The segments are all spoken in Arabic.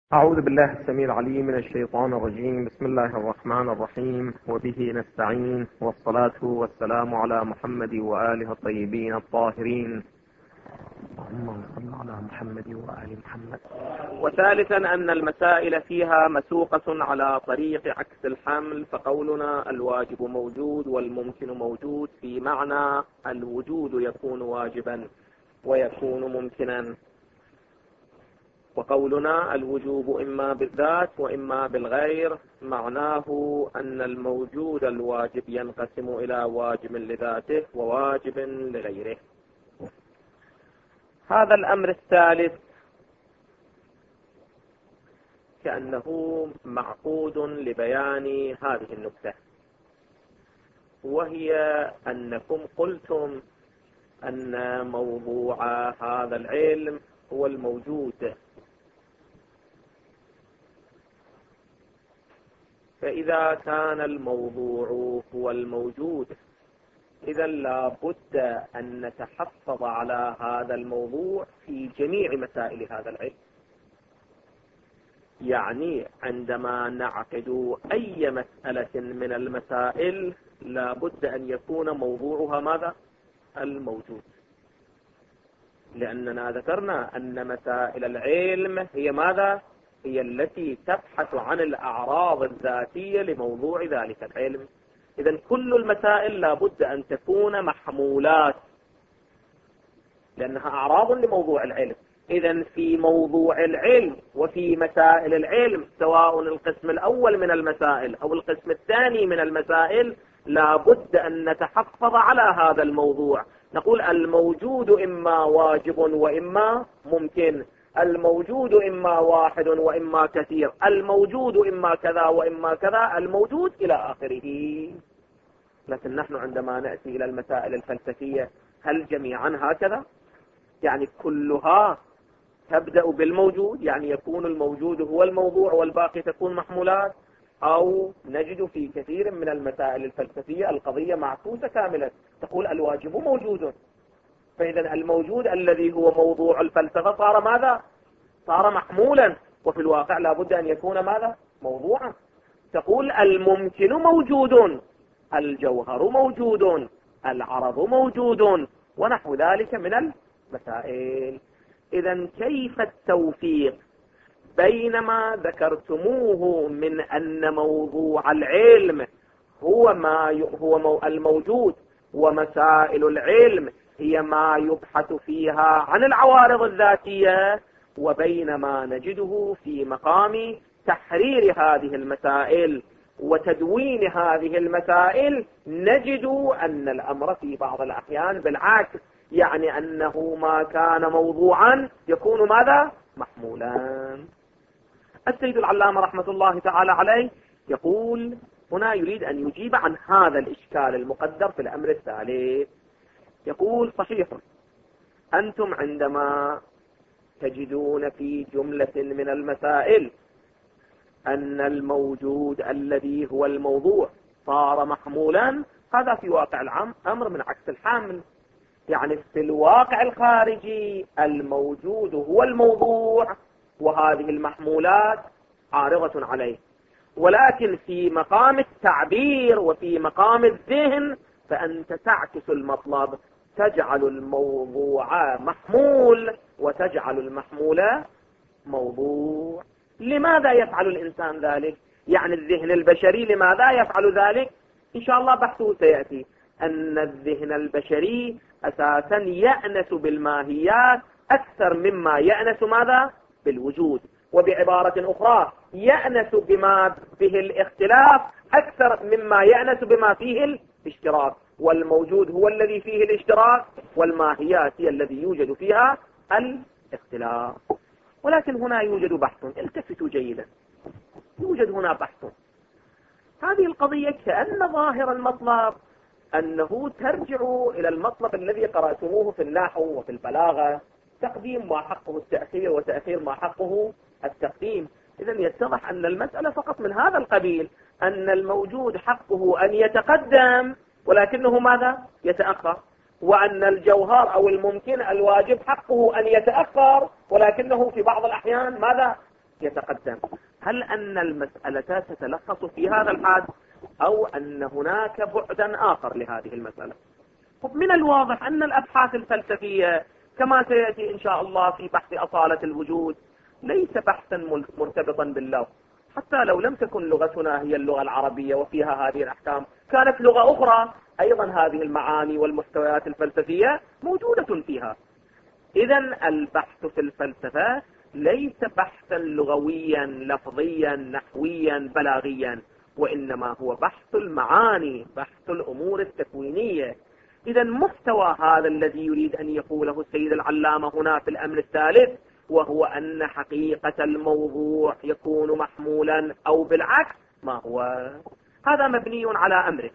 أعوذ بالله السميع العليم من الشيطان الرجيم. بسم الله الرحمن الرحيم، وبه نستعين، والصلاة والسلام على محمد وآله الطيبين الطاهرين. اللهم صل على محمد وآل محمد. وثالثا أن المسائل فيها مسوقة على طريق عكس الحمل، فقولنا الواجب موجود والممكن موجود في معنى الوجود يكون واجبا ويكون ممكنا، وقولنا الوجوب إما بالذات وإما بالغير معناه أن الموجود الواجب ينقسم إلى واجب لذاته وواجب لغيره. هذا الأمر الثالث كأنه معقود لبيان هذه النكتة، وهي أنكم قلتم أن موضوع هذا العلم هو الموجود، فإذا كان الموضوع هو الموجود إذا لا بد أن نتحفظ على هذا الموضوع في جميع مسائل هذا العلم. يعني عندما نعقد أي مسألة من المسائل لا بد أن يكون موضوعها ماذا؟ الموجود، لأننا ذكرنا أن مسائل العلم هي ماذا؟ هي التي تبحث عن الأعراض الذاتية لموضوع ذلك العلم. إذن كل المسائل لا بد أن تكون محمولات، لأنها أعراض لموضوع العلم. إذن في موضوع العلم وفي مسائل العلم، سواء القسم الأول من المسائل أو القسم الثاني من المسائل، لا بد أن نتحفظ على هذا الموضوع. نقول الموجود إما واجب وإما ممكن، الموجود إما واحد وإما كثير، الموجود إما كذا وإما كذا، الموجود إلى آخره. لكن نحن عندما نأتي إلى المسائل الفلسفية هل جميعا هكذا؟ يعني كلها تبدأ بالموجود، يعني يكون الموجود هو الموضوع والباقي تكون محمولات، أو نجد في كثير من المسائل الفلسفية القضية معكوسة كاملة، تقول الواجب موجود، فإذا الموجود الذي هو موضوع الفلسفة صار ماذا؟ صار محمولا، وفي الواقع لا بد أن يكون ماذا؟ موضوعا. تقول الممكن موجود، الجوهر موجود، العرض موجود، ونحو ذلك من المسائل. إذا كيف التوفيق بين ما ذكرتموه من أن موضوع العلم هو الموجود، ومسائل العلم هي ما يبحث فيها عن العوارض الذاتية، وبين ما نجده في مقام تحرير هذه المسائل وتدوين هذه المسائل، نجد أن الأمر في بعض الأحيان بالعكس، يعني أنه ما كان موضوعا يكون ماذا؟ محمولا. السيد العلامة رحمة الله تعالى عليه يقول هنا يريد أن يجيب عن هذا الإشكال المقدر في الأمر الثالث. يقول صحيح أنتم عندما تجدون في جملة من المسائل أن الموجود الذي هو الموضوع صار محمولا، هذا في واقع العام أمر من عكس الحامل. يعني في الواقع الخارجي الموجود هو الموضوع وهذه المحمولات عارضة عليه، ولكن في مقام التعبير وفي مقام الذهن فأنت تعكس المطلب، تجعل الموضوع محمول وتجعل المحمول موضوع. لماذا يفعل الإنسان ذلك؟ يعني الذهن البشري لماذا يفعل ذلك؟ إن شاء الله بحثه سيأتي. أن الذهن البشري أساسا يأنس بالماهيات أكثر مما يأنس ماذا؟ بالوجود. وبعبارة أخرى يأنس بما به الاختلاف أكثر مما يأنس بما فيه الاشتراك، والموجود هو الذي فيه الاشتراك، والماهيات هي الذي يوجد فيها الاختلاف. ولكن هنا يوجد بحث، التفتوا جيدا، يوجد هنا بحث. هذه القضية كأن ظاهر المطلب أنه ترجع إلى المطلب الذي قرأتموه في النحو وفي البلاغة، تقديم ما حقه التأخير وتأخير ما حقه التقديم. إذن يتضح أن المسألة فقط من هذا القبيل، أن الموجود حقه أن يتقدم ولكنه ماذا؟ يتأخر، وأن الجوهر أو الممكن الواجب حقه أن يتأخر ولكنه في بعض الأحيان ماذا؟ يتقدم؟ هل أن المسألة تتلخص في هذا الحد أو أن هناك بعدا آخر لهذه المسألة؟ من الواضح أن الأبحاث الفلسفية كما سيأتي إن شاء الله في بحث أصالة الوجود ليس بحثا مرتبطا باللغة. حتى لو لم تكن لغتنا هي اللغة العربية وفيها هذه الأحكام، كانت لغة أخرى أيضا هذه المعاني والمحتويات الفلسفية موجودة فيها. إذا البحث في الفلسفة ليس بحثا لغويا لفظيا نحويا بلاغيا، وإنما هو بحث المعاني، بحث الأمور التكوينية. إذا محتوى هذا الذي يريد أن يقوله السيد العلامة هنا في الأمر الثالث، وهو أن حقيقة الموضوع يكون محمولا أو بالعكس، ما هو؟ هذا مبني على أمره،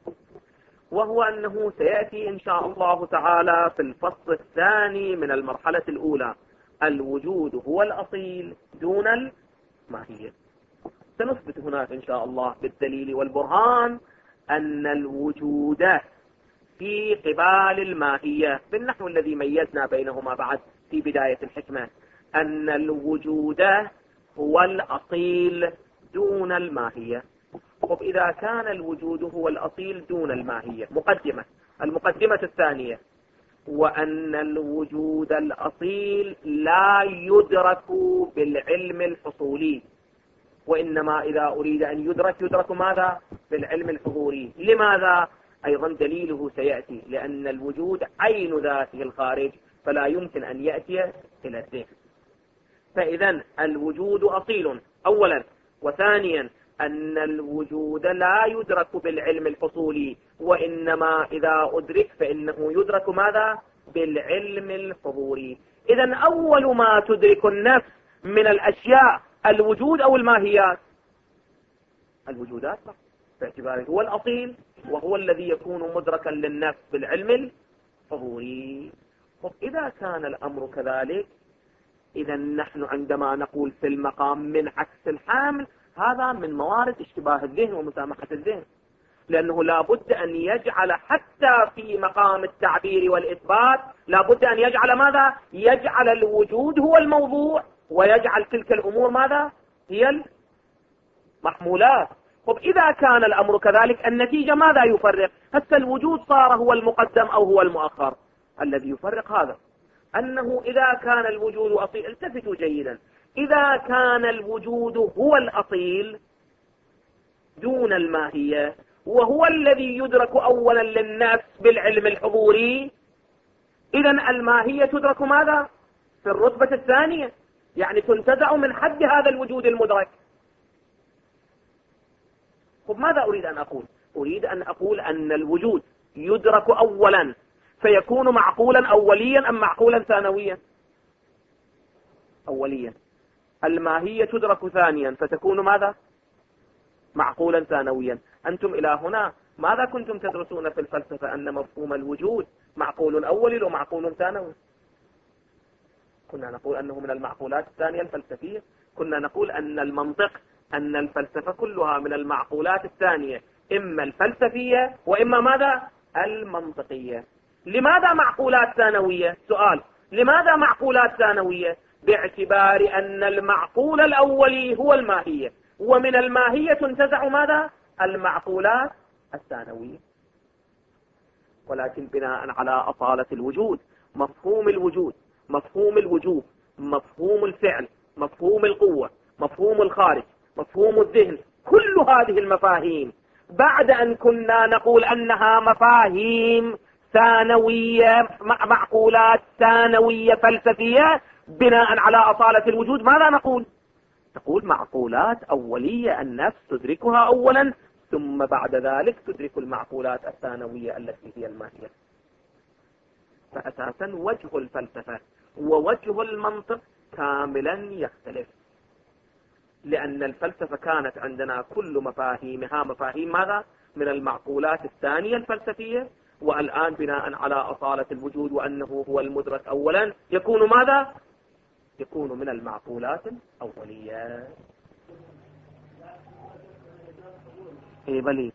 وهو أنه سيأتي إن شاء الله تعالى في الفصل الثاني من المرحلة الأولى الوجود هو الأصيل دون الماهية. سنثبت هناك إن شاء الله بالدليل والبرهان أن الوجود في قبال الماهية بالنحو الذي ميزنا بينهما بعد في بداية الحكمة، أن الوجود هو الأصيل دون الماهية. طب إذا كان الوجود هو الأصيل دون الماهية، المقدمة الثانية، وأن الوجود الأصيل لا يدرك بالعلم الحصولي، وإنما إذا أريد أن يدرك ماذا؟ بالعلم الحضوري. لماذا؟ أيضا دليله سيأتي، لأن الوجود عين ذاته الخارج، فلا يمكن أن يأتي إلى الذهن. فإذا الوجود أصيل أولا، وثانيا أن الوجود لا يدرك بالعلم الحصولي، وإنما إذا أدرك فإنه يدرك ماذا؟ بالعلم الحضوري. إذا أول ما تدرك النفس من الأشياء الوجود أو الماهيات؟ الوجودات، باعتباره هو الأصيل وهو الذي يكون مدركا للنفس بالعلم الحضوري. إذا كان الأمر كذلك، إذا نحن عندما نقول في المقام من عكس الحامل، هذا من موارد اشتباه الذهن ومسامحة الذهن، لأنه لا بد أن يجعل حتى في مقام التعبير والإثبات لا بد أن يجعل ماذا؟ يجعل الوجود هو الموضوع، ويجعل تلك الأمور ماذا؟ هي المحمولات. إذا كان الأمر كذلك، النتيجة ماذا يفرق؟ هل الوجود صار هو المقدم أو هو المؤخر؟ الذي يفرق هذا أنه إذا كان الوجود أصيل، التفتوا جيدا، إذا كان الوجود هو الأصيل دون الماهية، وهو الذي يدرك أولا للنفس بالعلم الحضوري، إذا الماهية تدرك ماذا؟ في الرتبة الثانية، يعني تنتزع من حد هذا الوجود المدرك. ماذا أريد أن أقول؟ أريد أن أقول أن الوجود يدرك أولا فيكون معقولا أوليا أم معقولا ثانويا؟ أوليا. الماهية تدرك ثانيا فتكون ماذا؟ معقولا ثانويا. أنتم إلى هنا ماذا كنتم تدرسون في الفلسفة؟ أن مفهوم الوجود معقول أولي ومعقول ثانوي. كنا نقول أنه من المعقولات الثانية الفلسفية. كنا نقول أن المنطق، أن الفلسفة كلها من المعقولات الثانية، إما الفلسفية وإما ماذا؟ المنطقية. لماذا معقولات ثانوية؟ سؤال، لماذا معقولات ثانوية؟ باعتبار أن المعقول الأولي هو الماهية، ومن الماهية تنتزع ماذا؟ المعقولات الثانوية. ولكن بناء على أصالة الوجود، مفهوم الوجود، مفهوم الوجوب، مفهوم الفعل، مفهوم القوة، مفهوم الخارج، مفهوم الذهن، كل هذه المفاهيم بعد أن كنا نقول أنها مفاهيم ثانوية، معقولات ثانوية فلسفية، بناء على أصالة الوجود ماذا نقول؟ نقول معقولات أولية، النفس تدركها أولا ثم بعد ذلك تدرك المعقولات الثانوية التي هي الماهية. فأساسا وجه الفلسفة ووجه المنطق كاملا يختلف، لأن الفلسفة كانت عندنا كل مفاهيمها مفاهيم ماذا؟ من المعقولات الثانية الفلسفية، والآن بناء على أصالة الوجود وأنه هو المدرك أولا يكون ماذا؟ يكون من المعقولات الأولية. إيه بلي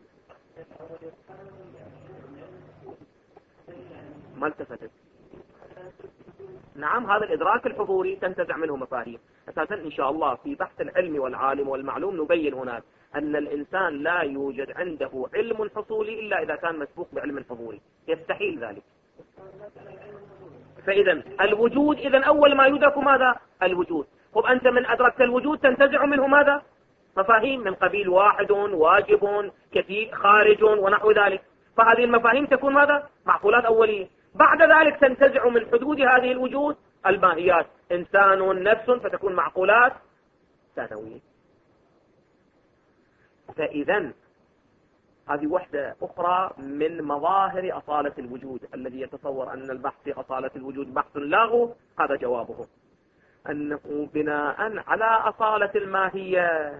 ما التفتت. نعم، هذا الإدراك الحضوري تنتزع منه مفاهيم. أساسا إن شاء الله في بحث العلم والعالم والمعلوم نبين هناك أن الإنسان لا يوجد عنده علم حصولي إلا إذا كان مسبوق بعلم حضوري، يستحيل ذلك. فإذا الوجود، إذا أول ما يدرك ماذا؟ الوجود. طب أنت من أدركت الوجود تنتزع منه ماذا؟ مفاهيم من قبيل واحد، واجب، كثير، خارج ونحو ذلك. فهذه المفاهيم تكون ماذا؟ معقولات أولية. بعد ذلك تنتزع من حدود هذه الوجود الماهيات، إنسان، نفس، فتكون معقولات ثانوية. فإذا هذه وحدة أخرى من مظاهر أصالة الوجود. الذي يتصور أن البحث في أصالة الوجود بحث لاغو، هذا جوابه، أنه بناء على أصالة الماهية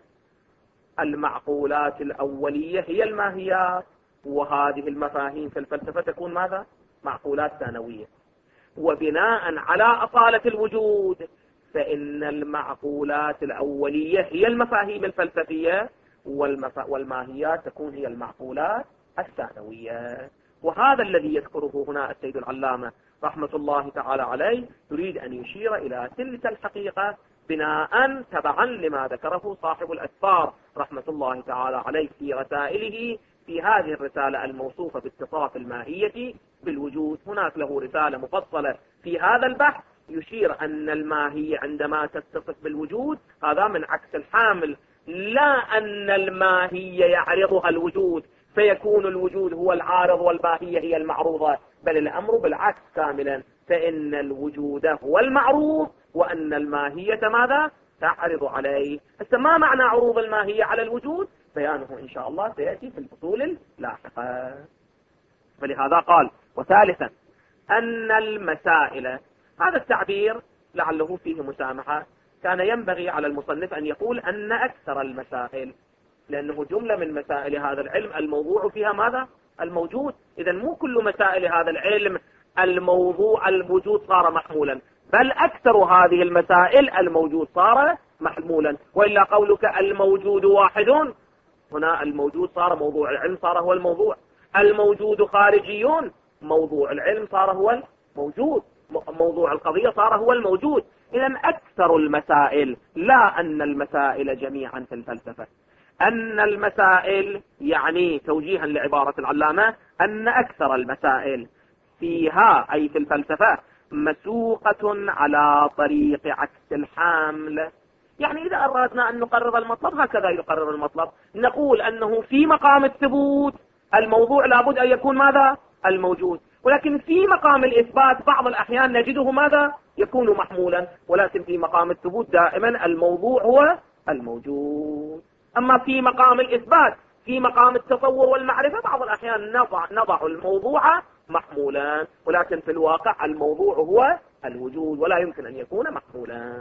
المعقولات الأولية هي الماهيات، وهذه المفاهيم في الفلسفة تكون ماذا؟ معقولات ثانوية. وبناء على أصالة الوجود فإن المعقولات الأولية هي المفاهيم الفلسفية، والماهيات تكون هي المعقولات الثانوية. وهذا الذي يذكره هنا السيد العلامة رحمة الله تعالى عليه، يريد أن يشير إلى تلك الحقيقة بناء تبعا لما ذكره صاحب الأسفار رحمة الله تعالى عليه في رسائله، في هذه الرسالة الموصوفة باتصاف الماهية بالوجود. هناك له رسالة مفصلة في هذا البحث يشير أن الماهية عندما تتصف بالوجود هذا من عكس الحامل، لا أن الماهية يعرضها الوجود فيكون الوجود هو العارض والماهية هي المعروضة، بل الأمر بالعكس كاملا، فإن الوجود هو المعروض وأن الماهية ماذا؟ تعرض عليه. ما معنى عروض الماهية على الوجود؟ بيانه إن شاء الله سيأتي في الفصول اللاحقة. فلهذا قال: وثالثا أن المسائل، هذا التعبير لعله فيه مسامحة، كان ينبغي على المصنف أن يقول أن أكثر المسائل، لأنه جملة من مسائل هذا العلم الموضوع فيها ماذا؟ الموجود. إذا مو كل مسائل هذا العلم الموضوع الوجود صار محمولا، بل أكثر هذه المسائل الموجود صار محمولا. وإلا قولك الموجود واحد، هنا الموجود صار موضوع العلم، صار هو الموضوع. الموجود خارجيون، موضوع العلم صار هو الموجود، موضوع القضية صار هو الموجود. إذا أكثر المسائل، لا أن المسائل جميعا في الفلسفة، أن المسائل يعني توجيها لعبارة العلامة أن أكثر المسائل فيها أي في الفلسفة مسوقة على طريق عكس الحامل. يعني إذا أردنا أن نقرر المطلب هكذا يقرر المطلب، نقول أنه في مقام الثبوت الموضوع لابد أن يكون ماذا؟ الموجود، ولكن في مقام الإثبات بعض الأحيان نجده ماذا؟ يكون محمولا، ولكن في مقام الثبوت دائما الموضوع هو الموجود. أما في مقام الإثبات، في مقام التصور والمعرفة، بعض الأحيان نضع الموضوع محمولا، ولكن في الواقع الموضوع هو الوجود ولا يمكن أن يكون محمولا.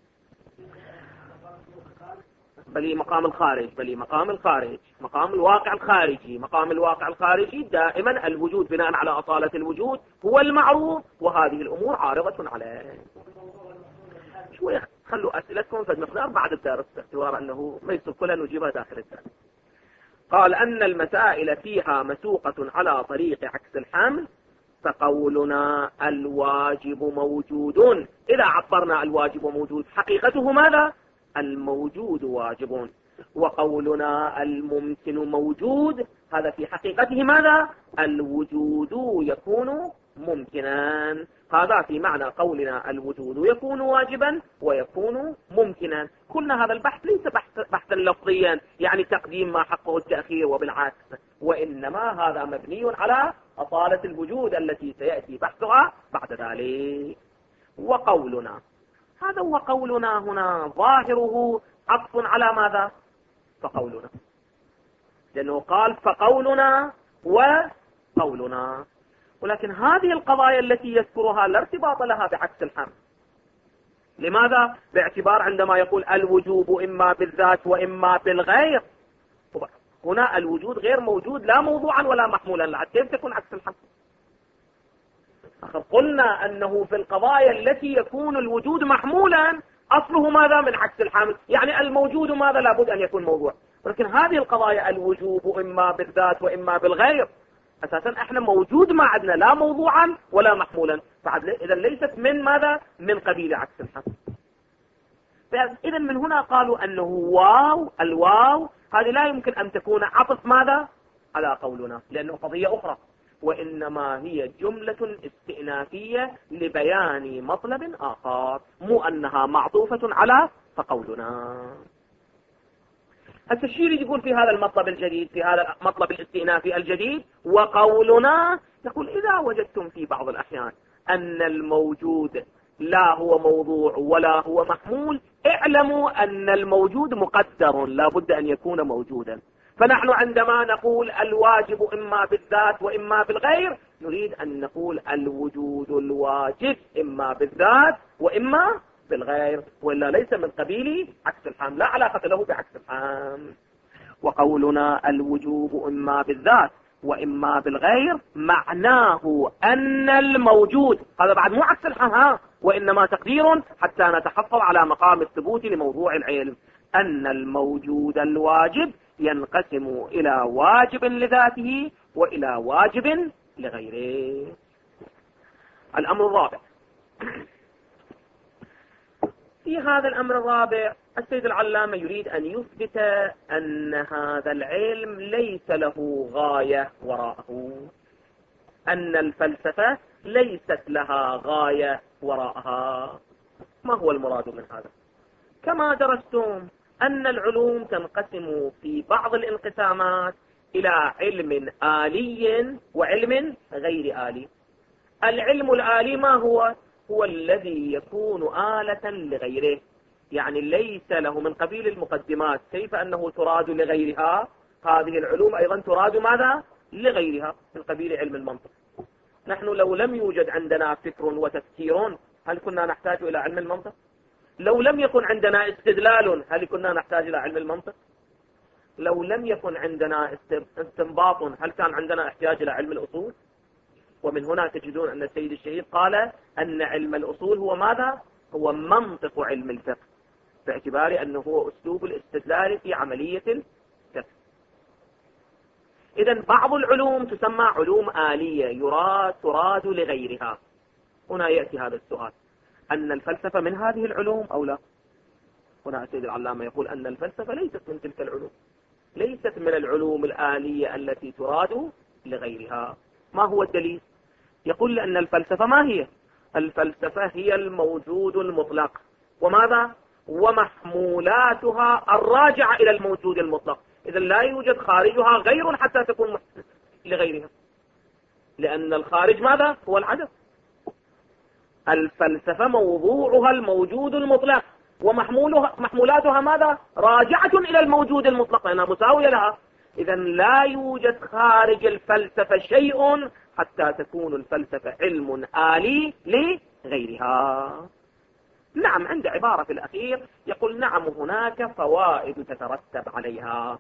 بل مقام الخارج، مقام الواقع الخارجي، مقام الواقع الخارجي دائما الوجود بناء على أصالة الوجود هو المعروف، وهذه الأمور عارضة عليه. شوية خلوا أسئلتكم في المقدار بعد الدرس باعتبار أنه ما يصير كلها نجيبها داخل الدرس. قال أن المسائل فيها مسوقة على طريق عكس الحمل، فقولنا الواجب موجود، إذا عبرنا الواجب موجود حقيقته ماذا؟ الموجود واجب. وقولنا الممكن موجود، هذا في حقيقته ماذا؟ الوجود يكون ممكنا. هذا في معنى قولنا الوجود يكون واجبا ويكون ممكنا. قلنا هذا البحث ليس بحثا لفظيا يعني تقديم ما حقه التأخير وبالعكس، وإنما هذا مبني على أصالة الوجود التي سيأتي بحثها بعد ذلك. وقولنا، هذا هو قولنا هنا ظاهره عطف على ماذا؟ فقولنا، لأنه قال فقولنا وقولنا، ولكن هذه القضايا التي يذكرها لا ارتباط لها بعكس الحمل. لماذا؟ باعتبار عندما يقول الوجوب إما بالذات وإما بالغير، هنا الوجود غير موجود لا موضوعا ولا محمولا له، كيف تكون عكس الحمل؟ قلنا أنه في القضايا التي يكون الوجود محمولا أصله ماذا؟ من عكس الحمل، يعني الموجود ماذا؟ لابد أن يكون موضوع. ولكن هذه القضايا الوجوب إما بالذات وإما بالغير، أساسا احنا موجود ما عندنا لا موضوعا ولا محمولا، إذا ليست من ماذا؟ من قبيل عكس الحال. إذا من هنا قالوا أنه الواو هذه لا يمكن أن تكون عطف ماذا؟ على قولنا، لأنه قضية أخرى، وإنما هي جملة استئنافية لبيان مطلب آخر، مو أنها معطوفة على فقولنا. الشيري يقول في هذا المطلب الجديد، في هذا المطلب الاستئنافي الجديد، وقولنا يقول إذا وجدتم في بعض الأحيان أن الموجود لا هو موضوع ولا هو محمول، اعلموا أن الموجود مقدر لا بد أن يكون موجودا. فنحن عندما نقول الواجب إما بالذات وإما بالغير، نريد أن نقول الوجود الواجب إما بالذات وإما بالغير، وإلا ليس من قبيل عكس الحام، لا علاقة له بعكس الحام. وقولنا الوجوب إما بالذات وإما بالغير معناه أن الموجود، هذا بعد مو عكس الحام، وإنما تقدير حتى نتحفظ على مقام الثبوت لموضوع العلم، أن الموجود الواجب ينقسم إلى واجب لذاته وإلى واجب لغيره. الأمر الرابع، في هذا الأمر الرابع السيد العلامة يريد أن يثبت أن هذا العلم ليس له غاية وراءه، أن الفلسفة ليست لها غاية وراءها. ما هو المراد من هذا؟ كما درستم أن العلوم تنقسم في بعض الانقسامات إلى علم آلي وعلم غير آلي. العلم الآلي ما هو؟ هو الذي يكون آلة لغيره، يعني ليس له من قبيل المقدمات، كيف أنه تراد لغيرها، هذه العلوم أيضا تراد ماذا؟ لغيرها، من قبيل علم المنطق. نحن لو لم يوجد عندنا فكر وتفكير هل كنا نحتاج إلى علم المنطق؟ لو لم يكن عندنا استدلال هل كنا نحتاج إلى علم المنطق؟ لو لم يكن عندنا استنباط هل كان عندنا احتياج إلى علم الأصول؟ ومن هنا تجدون أن السيد الشهيد قال أن علم الأصول هو ماذا؟ هو منطق علم الفقه، باعتبار أنه هو أسلوب الاستدلال في عملية الفقه. إذن بعض العلوم تسمى علوم آلية تراد لغيرها. هنا يأتي هذا السؤال، أن الفلسفة من هذه العلوم أو لا؟ هنا السيد العلامة يقول أن الفلسفة ليست من تلك العلوم، ليست من العلوم الآلية التي تراد لغيرها. ما هو الدليل؟ يقول لأن الفلسفة ما هي؟ الفلسفة هي الموجود المطلق، وماذا؟ ومحمولاتها الراجعة إلى الموجود المطلق. إذا لا يوجد خارجها غير حتى تكون لغيرها، لأن الخارج ماذا؟ هو العدم. الفلسفة موضوعها الموجود المطلق، ومحمولاتها ماذا؟ راجعة إلى الموجود المطلق لأنها مساوية لها. إذا لا يوجد خارج الفلسفة شيء حتى تكون الفلسفة علم آلي لغيرها. نعم، عند عبارة في الأخير يقول نعم هناك فوائد تترتب عليها.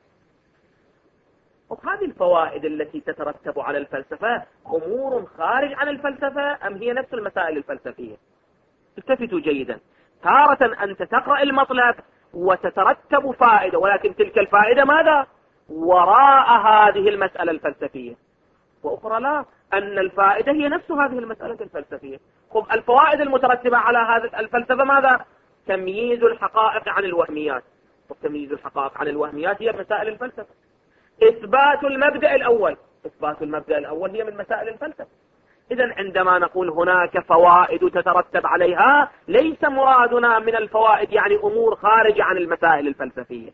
وهذه الفوائد التي تترتب على الفلسفة أمور خارج عن الفلسفة أم هي نفس المسائل الفلسفية؟ التفتوا جيدا، تارة أنت تقرأ المطلب وتترتب فائدة، ولكن تلك الفائدة ماذا؟ وراء هذه المسألة الفلسفية، وأخرى لا، أن الفائدة هي نفس هذه المسألة الفلسفية. خب الفوائد المترتبة على هذه الفلسفة ماذا؟ تمييز الحقائق عن الوهميات، وتمييز الحقائق عن الوهميات هي مسائل الفلسفة. إثبات المبدأ الأول، إثبات المبدأ الأول هي من مسائل الفلسفة. إذن عندما نقول هناك فوائد تترتب عليها، ليس مرادنا من الفوائد يعني أمور خارجة عن المسائل الفلسفية.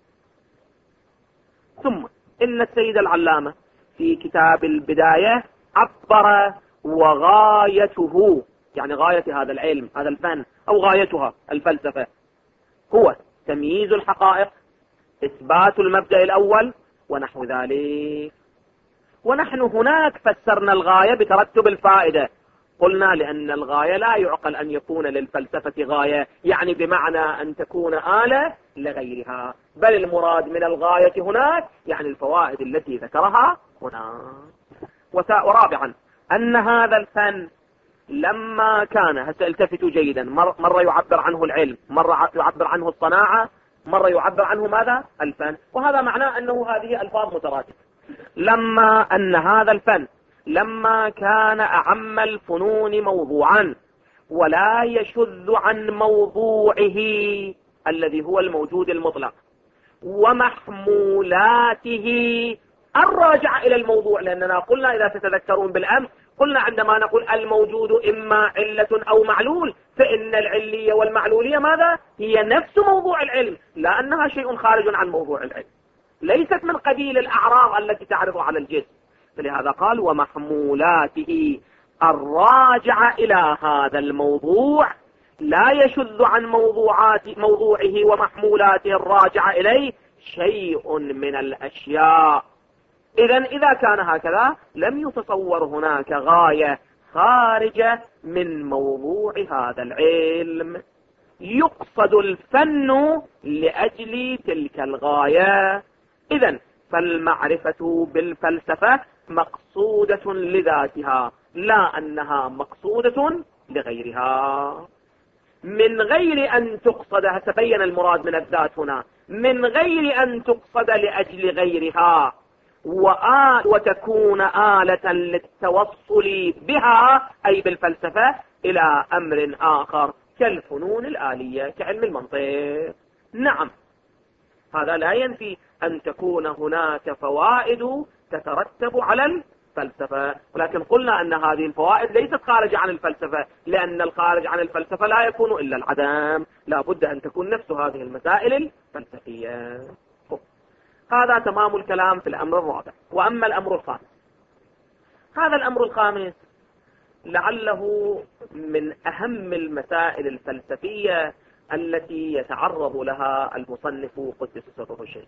ثم إن السيد العلامة في كتاب البداية عبر وغايته، يعني غاية هذا العلم هذا الفن أو غايتها الفلسفة هو تمييز الحقائق، إثبات المبدأ الأول ونحو ذلك. ونحن هناك فسرنا الغاية بترتب الفائدة، قلنا لأن الغاية لا يعقل أن يكون للفلسفة غاية يعني بمعنى أن تكون آلة لغيرها، بل المراد من الغاية هناك يعني الفوائد التي ذكرها هنا. ورابعا أن هذا الفن لما كان، هسه التفتوا جيدا، مرة يعبر عنه العلم، مرة يعبر عنه الصناعة، مرة يعبر عنه ماذا؟ الفن، وهذا معناه أنه هذه ألفاظ مترادفة. لما أن هذا الفن لما كان أعم الفنون موضوعا ولا يشذ عن موضوعه الذي هو الموجود المطلق ومحمولاته الراجعة إلى الموضوع، لأننا قلنا إذا تتذكرون بالأمس قلنا عندما نقول الموجود إما علة أو معلول فإن العلية والمعلولية ماذا؟ هي نفس موضوع العلم، لا أنها شيء خارج عن موضوع العلم، ليست من قبيل الأعراض التي تعرض على الجسم. فلهذا قال ومحمولاته الراجعة إلى هذا الموضوع لا يشذ عن موضوعه ومحمولاته الراجعة إليه شيء من الأشياء. إذا كان هكذا لم يتصور هناك غاية خارجة من موضوع هذا العلم، يقصد الفن لأجل تلك الغاية. إذن فالمعرفة بالفلسفة مقصودة لذاتها لا أنها مقصودة لغيرها، من غير أن تقصد، تبين المراد من الذات هنا، من غير أن تقصد لأجل غيرها وتكون آلة للتوصل بها أي بالفلسفة إلى أمر آخر كالفنون الآلية كعلم المنطق. نعم هذا لا ينفي أن تكون هناك فوائد تترتب على الفلسفة، ولكن قلنا أن هذه الفوائد ليست خارجة عن الفلسفة، لأن الخارج عن الفلسفة لا يكون إلا العدم، لا بد أن تكون نفس هذه المسائل الفلسفية. هذا تمام الكلام في الأمر الرابع. وأما الأمر الخامس، هذا الأمر الخامس لعله من أهم المسائل الفلسفية التي يتعرض لها المصنف قدس سره الشريف،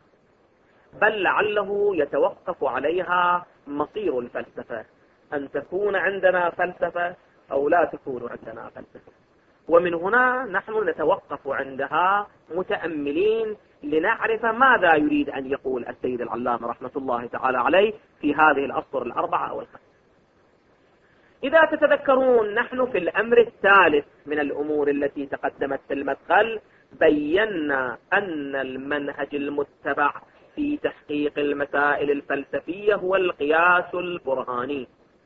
بل لعله يتوقف عليها مصير الفلسفة، أن تكون عندنا فلسفة أو لا تكون عندنا فلسفة. ومن هنا نحن نتوقف عندها متأملين لنعرف ماذا يريد أن يقول السيد العلامة رحمة الله تعالى عليه في هذه الأسطر الأربعة أو الخمسة. إذا تتذكرون نحن في الأمر الثالث من الأمور التي تقدمت في المدخل بينا أن المنهج المتبع في تحقيق المسائل الفلسفية هو القياس البرهاني،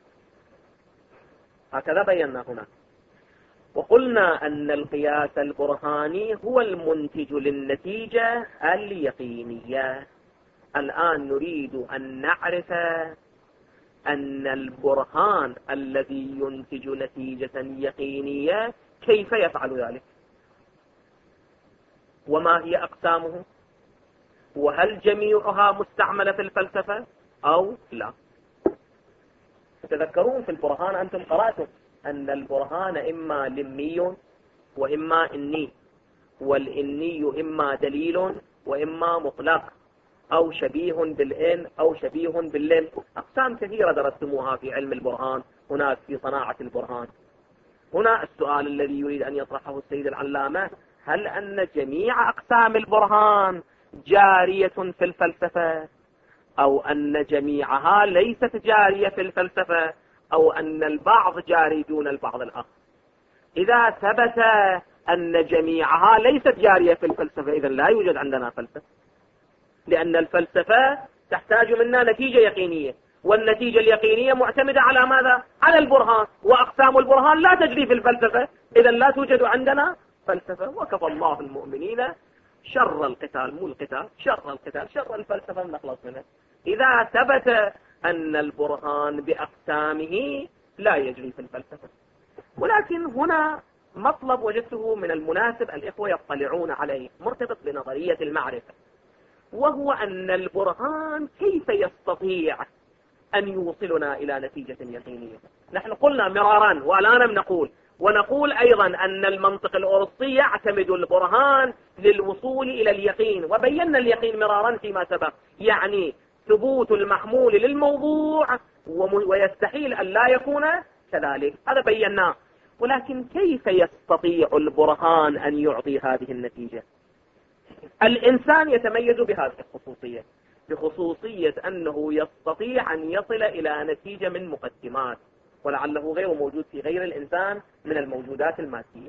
هكذا بينا هنا، وقلنا أن القياس البرهاني هو المنتج للنتيجة اليقينية. الآن نريد أن نعرف أن البرهان الذي ينتج نتيجة يقينية كيف يفعل ذلك، وما هي أقسامه، وهل جميعها مستعملة في الفلسفة أو لا. تذكرون في البرهان أنتم قرأتم أن البرهان إما لمي وإما إني، والإني إما دليل وإما مطلق أو شبيه بالإن أو شبيه باللم. أقسام كثيرة درستموها في علم البرهان هناك في صناعة البرهان. هنا السؤال الذي يريد أن يطرحه السيد العلامة، هل أن جميع أقسام البرهان جارية في الفلسفة، أو أن جميعها ليست جارية في الفلسفة، أو أن البعض جاري دون البعض الآخر؟ إذا ثبت أن جميعها ليست جارية في الفلسفة إذن لا يوجد عندنا فلسفة، لأن الفلسفة تحتاج منا نتيجة يقينية، والنتيجة اليقينية معتمدة على ماذا؟ على البرهان، وأقسام البرهان لا تجري في الفلسفة، إذن لا توجد عندنا فلسفة. وكفى الله المؤمنين شر القتال، مو القتال، شر القتال، شر الفلسفة نخلص منها. إذا ثبت أن البرهان بأقسامه لا يجري في الفلسفة. ولكن هنا مطلب وجدته من المناسب الإخوة يطلعون عليه مرتبط بنظرية المعرفة، وهو أن البرهان كيف يستطيع أن يوصلنا إلى نتيجة يقينية. نحن قلنا مرارا والآن نقول، ونقول أيضا أن المنطق الأرسطي يعتمد البرهان للوصول إلى اليقين، وبينا اليقين مرارا فيما سبق، يعني ثبوت المحمول للموضوع ويستحيل أن لا يكون كذلك، هذا بيناه. ولكن كيف يستطيع البرهان أن يعطي هذه النتيجة؟ الإنسان يتميز بهذه الخصوصية، بخصوصية أنه يستطيع أن يصل إلى نتيجة من مقدمات، ولعله غير موجود في غير الإنسان من الموجودات المادية.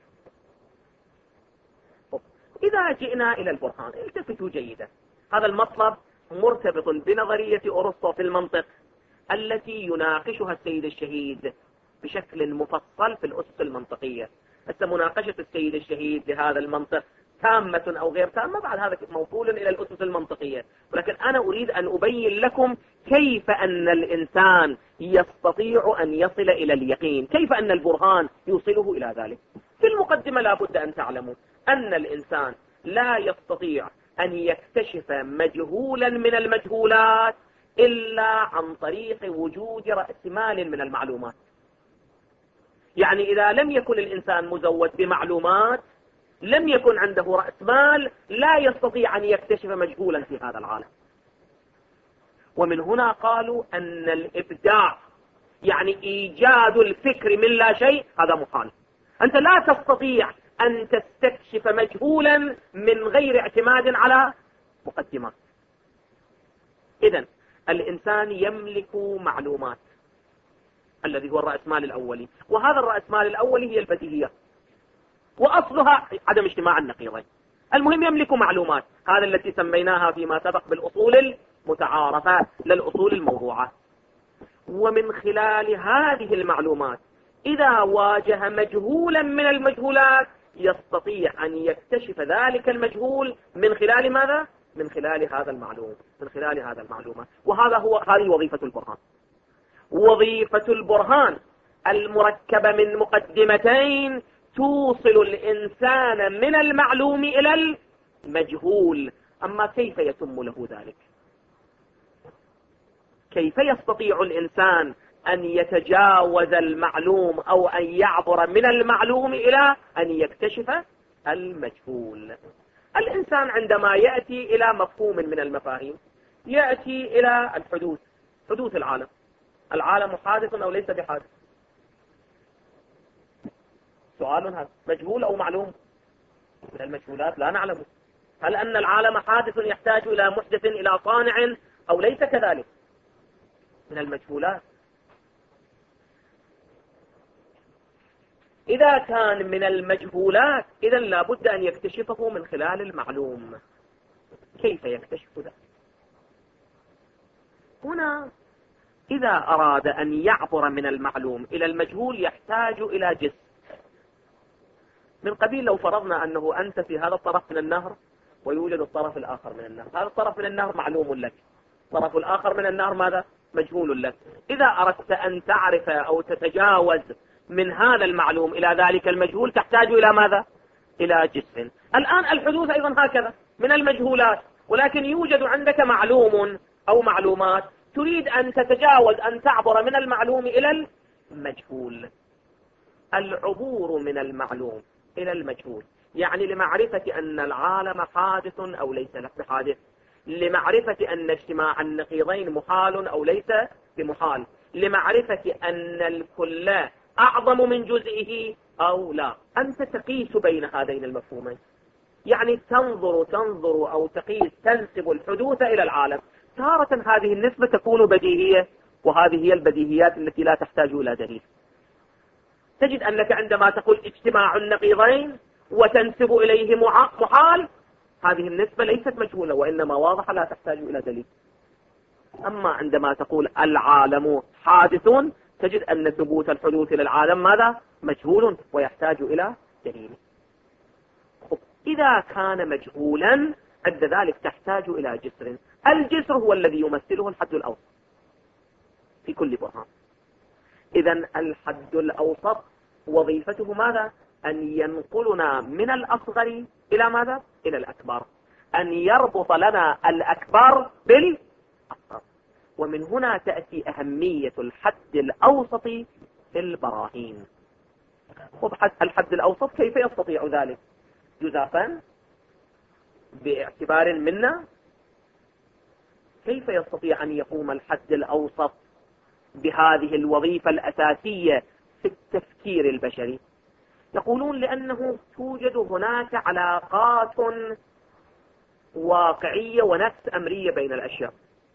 إذا جئنا إلى البرهان التفتوا جيدا، هذا المطلب مرتبط بنظرية أرسطو في المنطق التي يناقشها السيد الشهيد بشكل مفصل في الأسس المنطقية. هسه مناقشة السيد الشهيد لهذا المنطق تامة أو غير تامة بعد هذا موصول إلى الأسس المنطقية، ولكن أنا أريد أن أبين لكم كيف أن الإنسان يستطيع أن يصل إلى اليقين، كيف أن البرهان يوصله إلى ذلك. في المقدمة لا بد أن تعلموا أن الإنسان لا يستطيع أن يكتشف مجهولا من المجهولات إلا عن طريق وجود رأس مال من المعلومات. يعني إذا لم يكن الإنسان مزود بمعلومات، لم يكن عنده رأس مال، لا يستطيع أن يكتشف مجهولا في هذا العالم. ومن هنا قالوا أن الإبداع، يعني إيجاد الفكر من لا شيء، هذا محال. أنت لا تستطيع أن تستكشف مجهولا من غير اعتماد على مقدمات. إذن الإنسان يملك معلومات الذي هو الرأسمال الأولي، وهذا الرأسمال الأولي هي البديهية، وأصلها عدم اجتماع النقيضين. المهم يملك معلومات، هذا التي سميناها فيما سبق بالأصول المتعارفة للأصول الموضوعة. ومن خلال هذه المعلومات إذا واجه مجهولا من المجهولات يستطيع أن يكتشف ذلك المجهول من خلال ماذا؟ من خلال هذا المعلوم، من خلال هذا المعلومة. هذه وظيفة البرهان. وظيفة البرهان المركبة من مقدمتين توصل الإنسان من المعلوم إلى المجهول. أما كيف يتم له ذلك؟ كيف يستطيع الإنسان أن يتجاوز المعلوم أو أن يعبر من المعلوم إلى أن يكتشف المجهول؟ الإنسان عندما يأتي إلى مفهوم من المفاهيم يأتي إلى الحدوث، حدوث العالم. العالم حادث أو ليس بحادث؟ سؤال هذا مجهول أو معلوم؟ من المجهولات لا نعلم. هل أن العالم حادث يحتاج إلى محدث إلى صانع أو ليس كذلك؟ من المجهولات. إذا كان من المجهولات إذن لابد أن يكتشفه من خلال المعلوم. كيف يكتشف ذلك؟ هنا إذا أراد أن يعبر من المعلوم إلى المجهول يحتاج إلى جسم. من قبيل لو فرضنا أنه أنت في هذا الطرف من النهر ويوجد الطرف الآخر من النهر، هذا الطرف من النهر معلوم لك، الطرف الآخر من النهر ماذا؟ مجهول لك. إذا أردت أن تعرف أو تتجاوز من هذا المعلوم إلى ذلك المجهول تحتاج إلى ماذا؟ إلى جسم. الآن الحدوث أيضا هكذا من المجهولات، ولكن يوجد عندك معلوم أو معلومات تريد أن تتجاوز، أن تعبر من المعلوم إلى المجهول. العبور من المعلوم إلى المجهول يعني لمعرفة أن العالم حادث أو ليس بحادث، لمعرفة أن اجتماع النقيضين محال أو ليس بمحال، لمعرفة أن الكل أعظم من جزئه أو لا. أنت تقيس بين هذين المفهومين، يعني تنظر أو تقيس، تنسب الحدوث إلى العالم. تارة هذه النسبة تكون بديهية، وهذه هي البديهيات التي لا تحتاج إلى دليل. تجد أنك عندما تقول اجتماع النقيضين وتنسب إليه محال، هذه النسبة ليست مجهولة وإنما واضحة لا تحتاج إلى دليل. أما عندما تقول العالم حادث تجد أن ثبوت الحدوث للعالم ماذا؟ مجهول ويحتاج إلى دليل. إذا كان مجهولا عند ذلك تحتاج إلى جسر. الجسر هو الذي يمثله الحد الأوسط في كل برهان. إذن الحد الأوسط وظيفته ماذا؟ أن ينقلنا من الأصغر إلى ماذا؟ إلى الأكبر، أن يربط لنا الأكبر بالأصغر. ومن هنا تأتي أهمية الحد الأوسط في البراهين. الحد الأوسط كيف يستطيع ذلك؟ جزافا باعتبار منا؟ كيف يستطيع أن يقوم الحد الأوسط بهذه الوظيفة الأساسية في التفكير البشري؟ يقولون لأنه توجد هناك علاقات واقعية ونفس أمرية بين الأشياء.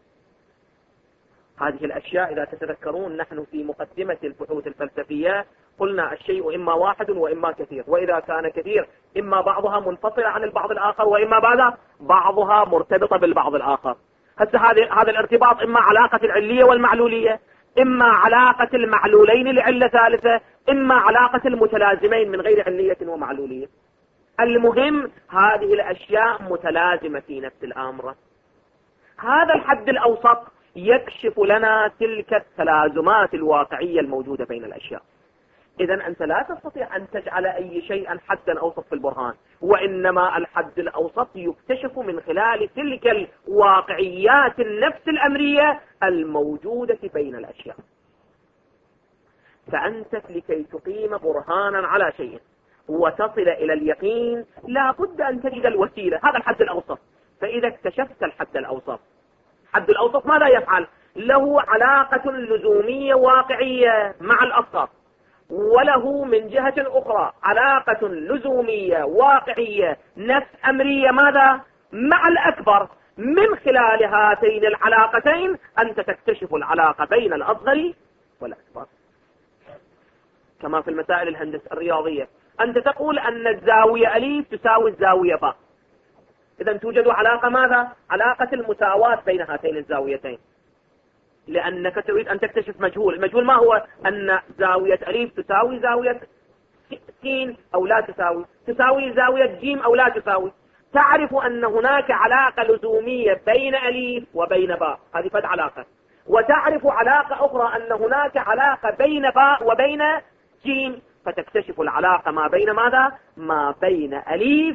هذه الأشياء إذا تتذكرون نحن في مقدمة البحوث الفلسفية قلنا الشيء إما واحد وإما كثير، وإذا كان كثير إما بعضها منفصلة عن البعض الآخر وإما بعضها مرتبطة بالبعض الآخر. هسه هذا الارتباط إما علاقة العلية والمعلولية، إما علاقة المعلولين لعلة ثالثة، إما علاقة المتلازمين من غير علية ومعلولية. المهم هذه الأشياء متلازمة في نفس الأمر. هذا الحد الأوسط يكشف لنا تلك التلازمات الواقعية الموجودة بين الأشياء. إذن أنت لا تستطيع أن تجعل أي شيء حدا أوسط في البرهان، وإنما الحد الأوسط يكتشف من خلال تلك الواقعيات النفس الأمرية الموجودة بين الأشياء. فأنت لكي تقيم برهانا على شيء وتصل إلى اليقين لا بد أن تجد الوسيلة، هذا الحد الأوسط. فإذا اكتشفت الحد الأوسط، الحد الأوسط ماذا يفعل؟ له علاقة لزومية واقعية مع الأصغر، وله من جهة أخرى علاقة لزومية واقعية نفس أمرية ماذا؟ مع الأكبر. من خلال هاتين العلاقتين أنت تكتشف العلاقة بين الأصغر والأكبر. كما في المسائل الهندسة الرياضية، أنت تقول أن الزاوية أليف تساوي الزاوية باء، إذن توجد علاقة ماذا؟ علاقة المساواة بين هاتين الزاويتين، لأنك تريد أن تكتشف مجهول. المجهول ما هو؟ أن زاوية أليف تساوي زاوية س أو لا تساوي، تساوي زاوية ج أو لا تساوي. تعرف أن هناك علاقة لزومية بين أليف وبين باء، هذه فد علاقة. وتعرف علاقة أخرى أن هناك علاقة بين باء وبين ج، فتكتشف العلاقة ما بين ماذا؟ ما بين أليف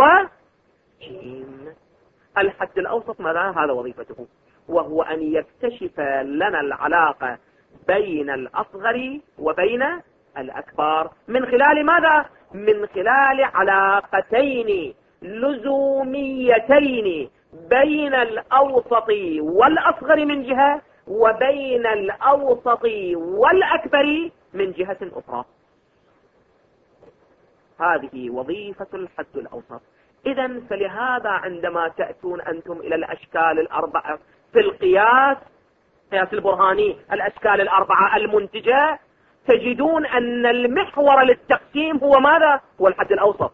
وجيم. الحد الأوسط ماذا؟ هذا وظيفته، وهو أن يكتشف لنا العلاقة بين الأصغر وبين الأكبر من خلال ماذا؟ من خلال علاقتين لزوميتين بين الأوسط والأصغر من جهة، وبين الأوسط والأكبر من جهة أخرى. هذه وظيفة الحد الأوسط. إذن فلهذا عندما تأتون أنتم إلى الأشكال الأربعة في القياس البرهاني، الأشكال الأربعة المنتجة، تجدون أن المحور للتقسيم هو ماذا؟ هو الحد الأوسط.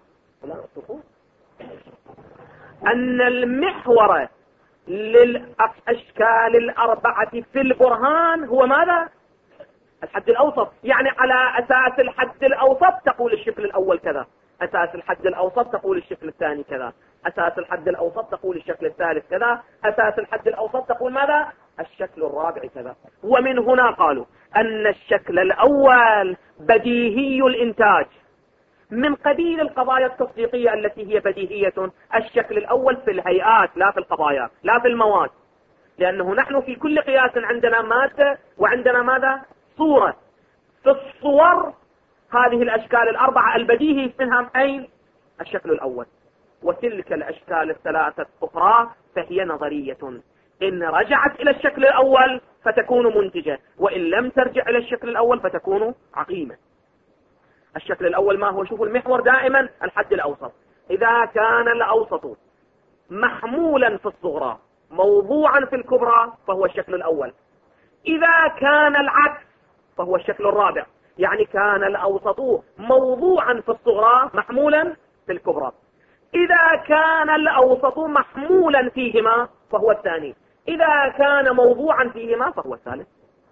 أن المحور للأشكال الأربعة في البرهان هو ماذا؟ الحد الأوسط. يعني على أساس الحد الأوسط تقول الشكل الأول كذا، أساس الحد الأوسط تقول الشكل الثاني كذا، أساس الحد الأوسط تقول الشكل الثالث كذا، أساس الحد الأوسط تقول ماذا؟ الشكل الرابع كذا. ومن هنا قالوا أن الشكل الأول بديهي الإنتاج، من قبيل القضايا التصديقية التي هي بديهية. الشكل الأول في الهيئات لا في القضايا لا في المواد، لأنه نحن في كل قياس عندنا مادة وعندنا ماذا؟ صورة. في الصور هذه الأشكال الأربعة البديهي منها أين؟ الشكل الأول. وتلك الأشكال الثلاثة الأخرى فهي نظرية، إن رجعت إلى الشكل الأول فتكون منتجة، وإن لم ترجع إلى الشكل الأول فتكون عقيمة. الشكل الأول ما هو؟ شوفوا المحور دائما الحد الأوسط. إذا كان الأوسط محمولا في الصغرى موضوعا في الكبرى فهو الشكل الأول. إذا كان العكس فهو الشكل الرابع، يعني كان الأوسط موضوعا في الصغرى محمولا في الكبرى. إذا كان الأوسط محمولا فيهما فهو الثاني، إذا كان موضوعا فيهما فهو الثالث.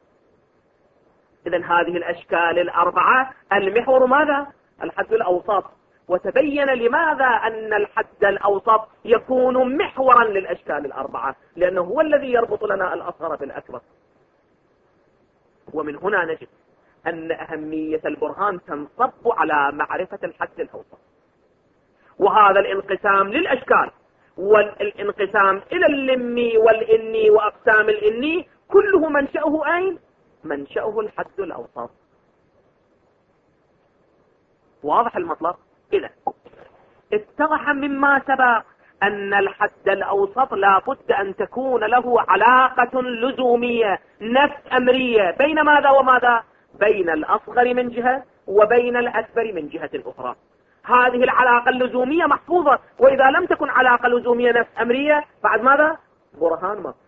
إذن هذه الأشكال الأربعة المحور ماذا؟ الحد الأوسط. وتبين لماذا أن الحد الأوسط يكون محورا للأشكال الأربعة، لأنه هو الذي يربط لنا الأصغر بالأكبر. ومن هنا نجد أن أهمية البرهان تنصب على معرفة الحد الأوسط. وهذا الانقسام للأشكال والانقسام إلى اللمي والإني وأقسام الإني كله منشأه أين؟ منشأه الحد الأوسط. واضح المطلب؟ إذا اتضح مما سبق أن الحد الأوسط لا بد أن تكون له علاقة لزومية نفس أمرية بين ماذا وماذا؟ بين الأصغر من جهة وبين الأكبر من جهة أخرى. هذه العلاقة اللزومية محفوظة، وإذا لم تكن علاقة لزومية نفس أمرية بعد ماذا؟ برهان مصر.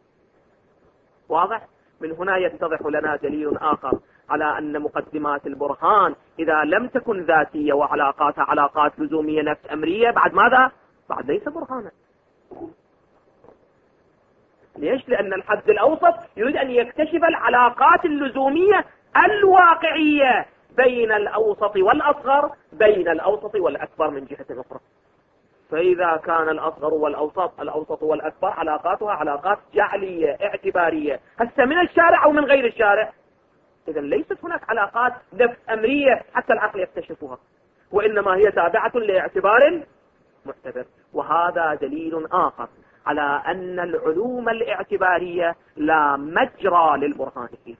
واضح؟ من هنا يتضح لنا دليل آخر على أن مقدمات البرهان إذا لم تكن ذاتية وعلاقاتها علاقات لزومية نفس أمرية بعد ماذا؟ بعد ليس برهانا. ليش؟ لأن الحد الأوسط يريد أن يكتشف العلاقات اللزومية الواقعية بين الأوسط والأصغر، بين الأوسط والأكبر من جهة أخرى. فإذا كان الأصغر والأوسط، الأوسط والأكبر علاقاتها علاقات جعلية اعتبارية، هسه من الشارع أو من غير الشارع، إذا ليست هناك علاقات نفس أمرية حتى العقل يكتشفها، وإنما هي تابعة لاعتبار معتبر. وهذا دليل آخر على أن العلوم الاعتبارية لا مجرى للبرهان فيه.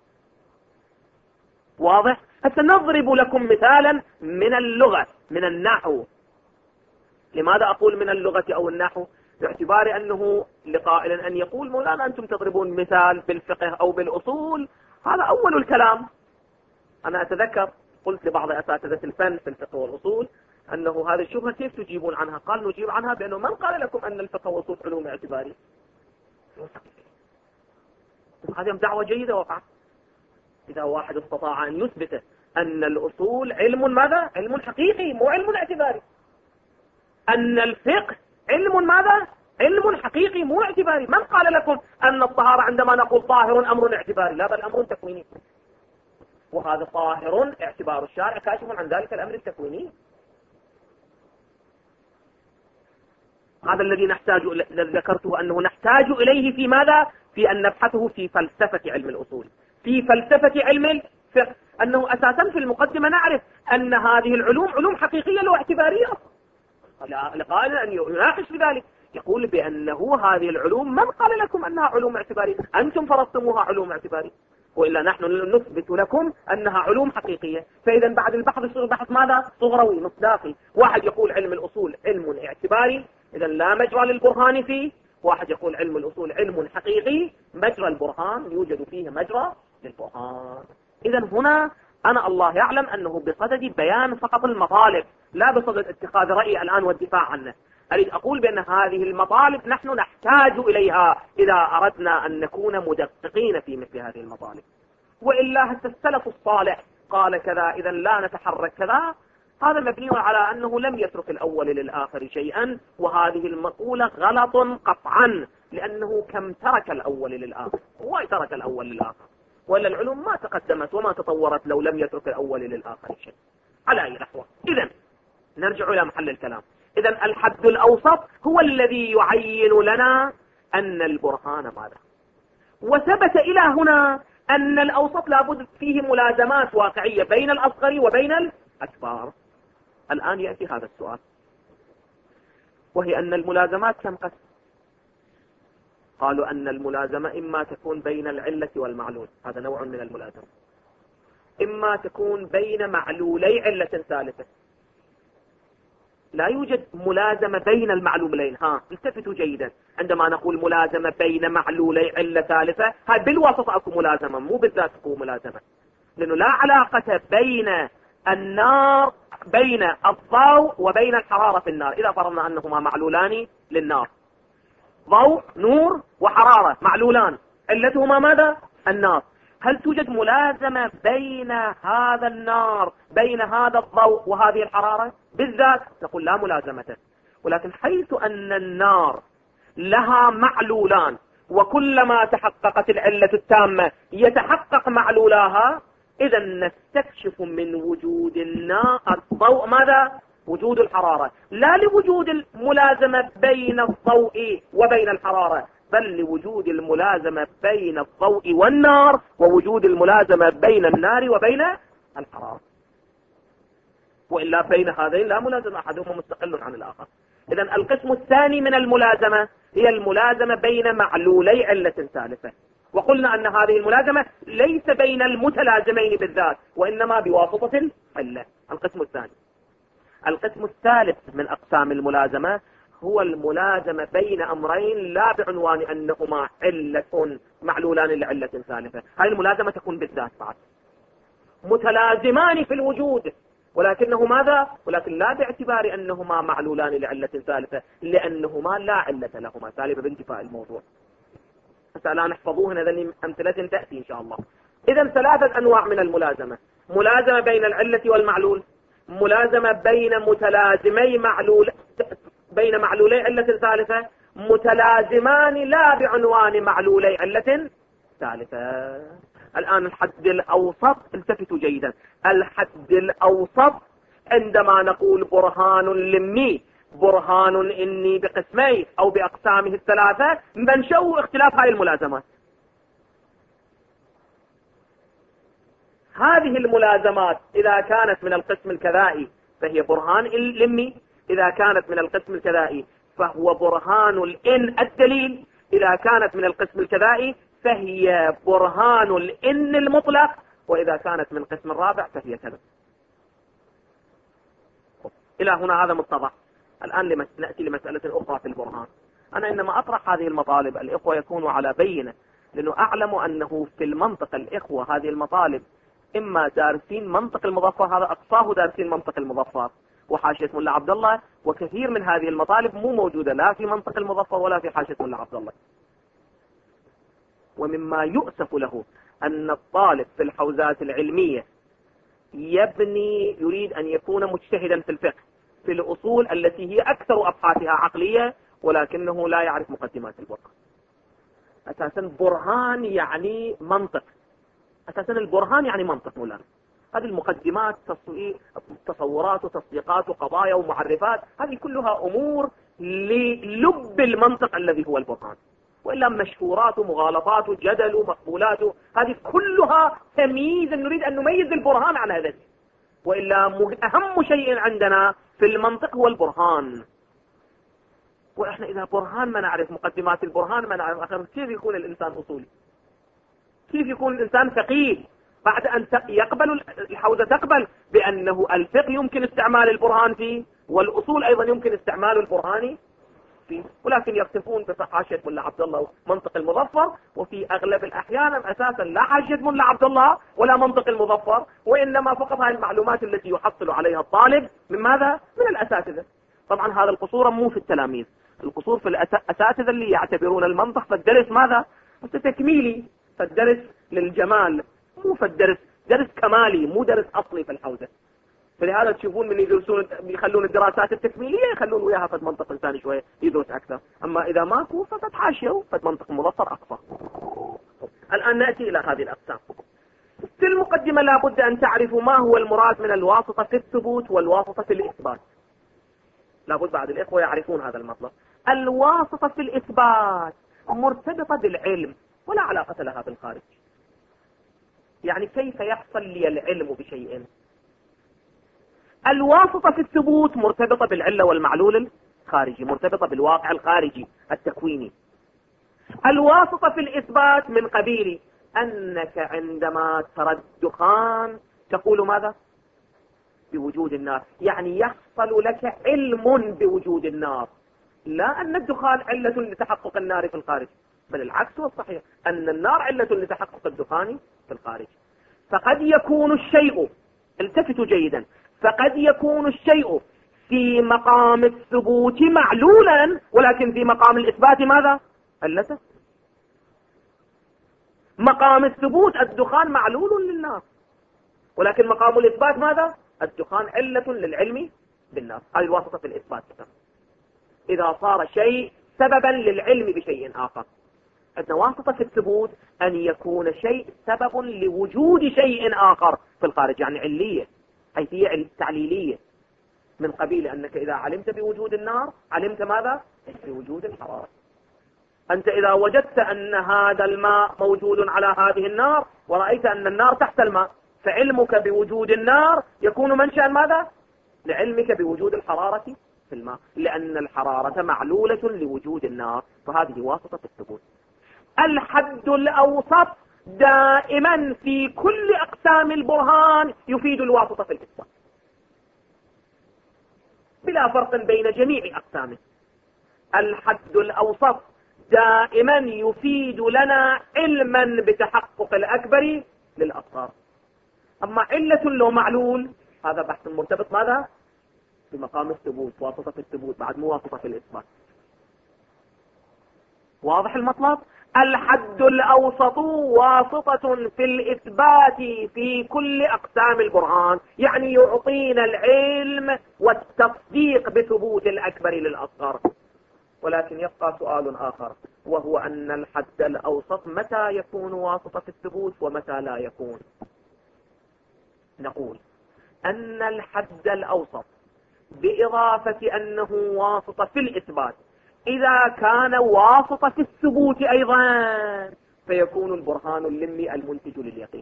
واضح؟ هسه نضرب لكم مثالا من اللغة، من النحو. لماذا أقول من اللغة أو النحو؟ باعتبار أنه لقائل أن يقول مولانا أنتم تضربون مثال بالفقه أو بالأصول، هذا أول الكلام. أنا أتذكر قلت لبعض أساتذة الفن في الفقه والأصول أنه هذه الشبهة كيف تجيبون عنها؟ قال نجيب عنها بأنه من قال لكم أن الفقه والأصول علوم اعتبارية؟ هذه دعوة جيدة وقعت. إذا واحد استطاع أن يثبت أن الأصول علم ماذا؟ علم حقيقي مو علم اعتباري. أن الفقه علم ماذا؟ علم حقيقي مو اعتباري. من قال لكم أن الطهارة عندما نقول طاهر أمر اعتباري؟ لا، بل أمر تكويني. وهذا طاهر اعتبار الشارع كاشف عن ذلك الأمر التكويني. هذا الذي ذكرته أنه نحتاج إليه في ماذا؟ في أن نبحثه في فلسفة علم الأصول، في فلسفة علم الفقه. أنه أساسا في المقدمة نعرف أن هذه العلوم علوم حقيقية لو اعتبارية. لقائل أن يناقش بذلك، يقول بأنه هذه العلوم من قال لكم أنها علوم اعتبارية؟ أنتم فرضتموها علوم اعتبارية، وإلا نحن نثبت لكم أنها علوم حقيقية. فإذا بعد البحث يصير بحث ماذا؟ صغروي مصداقي. واحد يقول علم الأصول علم اعتباري، إذا لا مجرى للبرهان فيه. واحد يقول علم الأصول علم حقيقي، مجرى البرهان يوجد فيه مجرى للبرهان. إذا هنا أنا الله يعلم أنه بصدد بيان فقط المطالب، لا بصدد اتخاذ رأي الآن والدفاع عنه. أريد أقول بأن هذه المطالب نحن نحتاج إليها إذا أردنا أن نكون مدققين في مثل هذه المطالب. وإلا السلف الصالح قال كذا، إذا لا نتحرك كذا. هذا مبني على أنه لم يترك الأول للآخر شيئا، وهذه المقولة غلط قطعا، لأنه كم ترك الأول للآخر، هو ترك الأول للآخر، ولا العلوم ما تقدمت وما تطورت لو لم يترك الأول للآخر شيء. على أي نحو. إذن نرجع إلى محل الكلام. إذن الحد الأوسط هو الذي يعين لنا أن البرهان ماذا، وثبت إلى هنا أن الأوسط لابد فيه ملازمات واقعية بين الأصغر وبين الأكبر. الآن يأتي هذا السؤال، وهي أن الملازمات كم قسم؟ قالوا أن الملازمة إما تكون بين العلة والمعلول، هذا نوع من الملازمة، إما تكون بين معلولي علة ثالثة. لا يوجد ملازمة بين المعلولين. التفتوا جيدا، عندما نقول ملازمة بين معلولي علة ثالثة، هاي بالواسطة أكو ملازمة، مو بالذات أكو ملازمة، لأنه لا علاقة بين النار، بين الضوء وبين الحرارة في النار. إذا فرضنا أنهما معلولان للنار، ضوء نور وحرارة معلولان، علتهما ماذا؟ النار. هل توجد ملازمة بين هذا النار، بين هذا الضوء وهذه الحرارة بالذات؟ نقول لا ملازمة. ولكن حيث أن النار لها معلولان، وكلما تحققت العلة التامة يتحقق معلولاها، إذا نستكشف من وجود النار الضوء ماذا؟ وجود الحرارة، لا لوجود الملازمة بين الضوء وبين الحرارة، بل لوجود الملازمة بين الضوء والنار، ووجود الملازمة بين النار وبين الحرارة. وإلا بين هذين لا ملازمة، أحدهما مستقل عن الآخر. إذا القسم الثاني من الملازمة هي الملازمة بين معلولي علة ثالثة، وقلنا أن هذه الملازمة ليس بين المتلازمين بالذات، وإنما بواسطة العلة. القسم الثاني. القسم الثالث من أقسام الملازمة هو الملازمة بين أمرين لا بعنوان أنهما علة معلولان لعلة ثالثة. هذه الملازمة تكون بالذات بعد، متلازمان في الوجود، ولكنه ماذا؟ ولكن لا باعتبار أنهما معلولان لعلة ثالثة، لأنهما لا علة لهما، سالبة بانتفاء الموضوع. الآن احفظوه، هذه أمثلة تأتي إن شاء الله. إذا ثلاثة أنواع من الملازمة: ملازمة بين العلة والمعلول، ملازمة بين متلازمي معلول، بين معلولي علة ثالثة، متلازمان لا بعنوان معلولي علة ثالثة. الآن الحد الأوسط، التفتوا جيدا، الحد الأوسط عندما نقول برهان لمي، برهان إني بقسمي أو بأقسامه الثلاثة، منشأ اختلاف هذه الملازمات. هذه الملازمات إذا كانت من القسم الكذائي فهي برهان لمي، إذا كانت من القسم الكذائي فهو برهان الإن الدليل، إذا كانت من القسم الكذائي فهي برهان الإن المطلق، وإذا كانت من القسم الرابع فهي كذا. إلى هنا هذا متضح. الآن نأتي لمسألة أخرى في البرهان. أنا إنما أطرح هذه المطالب الإخوة يكونوا على بينة، لأنه أعلم أنه في المنطق الإخوة هذه المطالب إما دارسين منطق المظفر، هذا أقصاه دارسين منطق المظفر وحاشية ملا عبد الله، وكثير من هذه المطالب مو موجودة لا في منطق المظفر ولا في حاشية ملا عبد الله. ومما يؤسف له أن الطالب في الحوزات العلمية يريد أن يكون مجتهدا في الفقه في الأصول التي هي أكثر أبحاثها عقلية، ولكنه لا يعرف مقدمات البرهان. أساسا برهان يعني منطق، أساسا البرهان يعني منطق مولانا. هذه المقدمات تصورات وتصديقات وقضايا ومعرفات، هذه كلها أمور للب المنطق الذي هو البرهان، وإلا مشهورات ومغالطات وجدل ومقبولات، هذه كلها تمييز، نريد أن نميز البرهان عن هذا. وإلا أهم شيء عندنا في المنطق هو البرهان. وإحنا إذا برهان ما نعرف مقدمات البرهان، ما نعرف آخر، كيف يكون الإنسان أصولي؟ كيف يكون الإنسان فقيه بعد أن يقبل الحوزة تقبل بأنه الفقه يمكن استعمال البرهان فيه، والأصول أيضا يمكن استعمال البرهان فيه، ولكن يقتفون بحاشية ملا عبد الله منطق المظفر، وفي أغلب الأحيان أساسا لا حاشية ملا عبد الله ولا منطق المظفر، وإنما فقط هذه المعلومات التي يحصل عليها الطالب من ماذا؟ من الأساتذة. طبعا هذا القصور مو في التلاميذ، القصور في الأساتذة اللي يعتبرون المنطق فالدرس ماذا؟ تكميلي، فالدرس للجمال، مو فالدرس درس كمالي، مو درس أصلي في الحوزة. فلهذا تشوفون من يخلون الدراسات التكميلية يخلون وياها فد منطق إنساني شوية يدرس أكثر، أما إذا ماكو فقد حاشية فد منطق مظفر أقصى. الآن نأتي إلى هذه الأقسام. في المقدمة لابد أن تعرفوا ما هو المراد من الواسطة في الثبوت والواسطة في الإثبات. لابد بعد الإخوة يعرفون هذا المطلب. الواسطة في الإثبات مرتبطة بالعلم ولا علاقة لها بالخارج. يعني كيف يحصل لي العلم بشيء؟ الواسطة في الثبوت مرتبطة بالعلة والمعلول الخارجي، مرتبطة بالواقع الخارجي التكويني. الواسطة في الإثبات من قبيل أنك عندما ترى الدخان تقول ماذا؟ بوجود النار، يعني يحصل لك علم بوجود النار، لا أن الدخان علة لتحقق النار في الخارج، بل العكس هو الصحيح، أن النار علة لتحقق الدخان في الخارج. فقد يكون الشيء، التفتوا جيدا، فقد يكون الشيء في مقام الثبوت معلولا، ولكن في مقام الإثبات ماذا؟ علته. مقام الثبوت الدخان معلول للنار، ولكن مقام الإثبات ماذا؟ الدخان علة للعلم بالنار. هذه الواسطة في الإثبات. إذا صار شيء سببا للعلم بشيء آخر. عندنا واسطة في الثبوت أن يكون شيء سبب لوجود شيء آخر في الخارج، يعني علية، حيثية تعليلية، من قبيل أنك إذا علمت بوجود النار علمت ماذا؟ بوجود الحرارة. أنت إذا وجدت أن هذا الماء موجود على هذه النار ورأيت أن النار تحت الماء، فعلمك بوجود النار يكون منشأ ماذا؟ لعلمك بوجود الحرارة في الماء، لأن الحرارة معلولة لوجود النار. فهذه واسطة الثبوت. الحد الأوسط دائما في كل أقسام البرهان يفيد الواسطة في الإثبات بلا فرق بين جميع أقسامه. الحد الأوسط دائما يفيد لنا علما بتحقق الأكبر للأصغر. أما علة لو معلول هذا بحث مرتبط ماذا؟ بمقام الثبوت، واسطة في الثبوت بعد مو واسطة في الإثبات. واضح المطلب؟ الحد الأوسط واسطة في الإثبات في كل أقسام البرهان، يعني يعطينا العلم والتصديق بثبوت الأكبر للأصغر. ولكن يبقى سؤال آخر، وهو أن الحد الأوسط متى يكون واسطة في الثبوت ومتى لا يكون. نقول أن الحد الأوسط بإضافة أنه واسطة في الإثبات، إذا كان واسطة في الثبوت أيضا فيكون البرهان اللمي المنتج لليقين.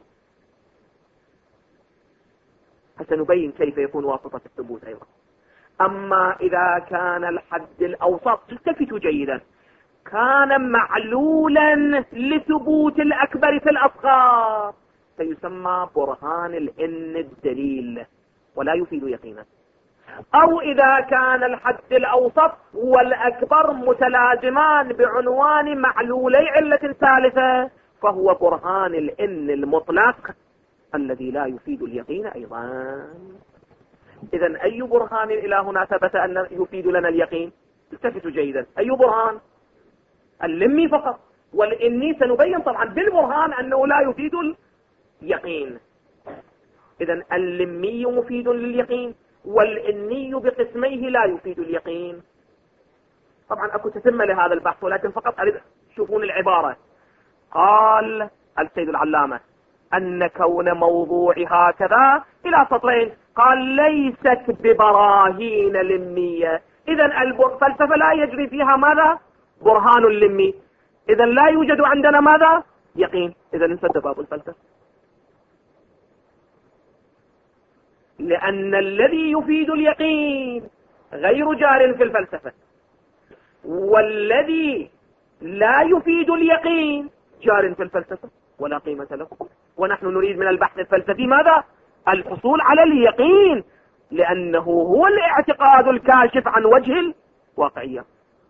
سنبين كيف يكون واسطة في الثبوت أيضا. أما إذا كان الحد الأوسط، التفتوا جيدا، كان معلولا لثبوت الأكبر في الأصغر فيسمى برهان الإن الدليل ولا يفيد يقينا. أو إذا كان الحد الأوسط والأكبر متلازمان بعنوان معلولي علة ثالثة فهو برهان الإن المطلق الذي لا يفيد اليقين أيضا. إذن أي برهان إلى هنا ثبت أن يفيد لنا اليقين؟ التفتوا جيدا، أي برهان؟ اللمي فقط، والإني سنبين طبعا بالبرهان أنه لا يفيد اليقين. إذن اللمي مفيد لليقين والإني بقسميه لا يفيد اليقين. طبعا أكو تتمة لهذا البحث، ولكن فقط أريد تشوفون العبارة. قال السيد العلامة أن كون موضوع هكذا إلى سطرين، قال ليست ببراهين لمية. إذن الفلسفة لا يجري فيها ماذا؟ برهان لمي. إذن لا يوجد عندنا ماذا؟ يقين. إذن انسد باب الفلسفة، لأن الذي يفيد اليقين غير جار في الفلسفة، والذي لا يفيد اليقين جار في الفلسفة ولا قيمة له. ونحن نريد من البحث الفلسفي ماذا؟ الحصول على اليقين، لأنه هو الاعتقاد الكاشف عن وجه الواقعية.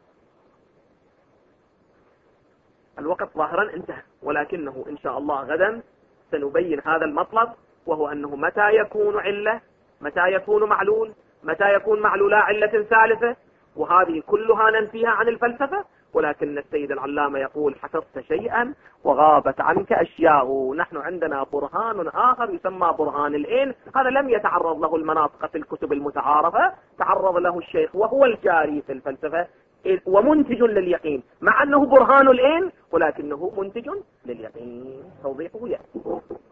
الوقت ظاهرا انتهى، ولكنه إن شاء الله غدا سنبين هذا المطلب، وهو أنه متى يكون علة، متى يكون معلول، متى يكون معلولا علة ثالثة، وهذه كلها ننفيها عن الفلسفة. ولكن السيد العلامة يقول حفظت شيئا وغابت عنك أشياء. نحن عندنا برهان آخر يسمى برهان الإن، هذا لم يتعرض له المناطق في الكتب المتعارفة، تعرض له الشيخ وهو الجاري في الفلسفة ومنتج لليقين، مع أنه برهان الإن ولكنه منتج لليقين. توضيحه يأتي.